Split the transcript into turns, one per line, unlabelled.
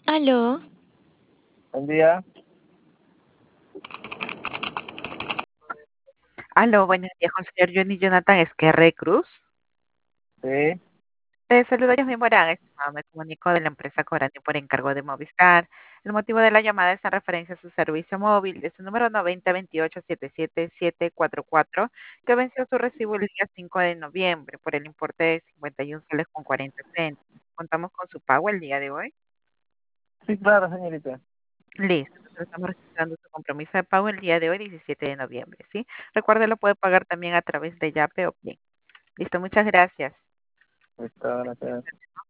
Aló,
Buen día.
Aló, buenos días, con el señor Johnny Jonathan Esquerre Cruz.
Sí,
Saludos, Yasmin Morán. Me comunico de la empresa Corani por encargo de Movistar. El motivo de la llamada es en referencia a su servicio móvil de su número 9028-77744, que venció su recibo el día 5 de noviembre por el importe de 51 soles con 40 céntimos. Contamos con su pago el día de hoy.
sí, claro, señorita.
Listo, entonces estamos registrando su compromiso de pago el día de hoy, 17 de noviembre, ¿sí? Recuerde, lo puede pagar también a través de Yape o Plin. Listo, muchas gracias.
Está, gracias.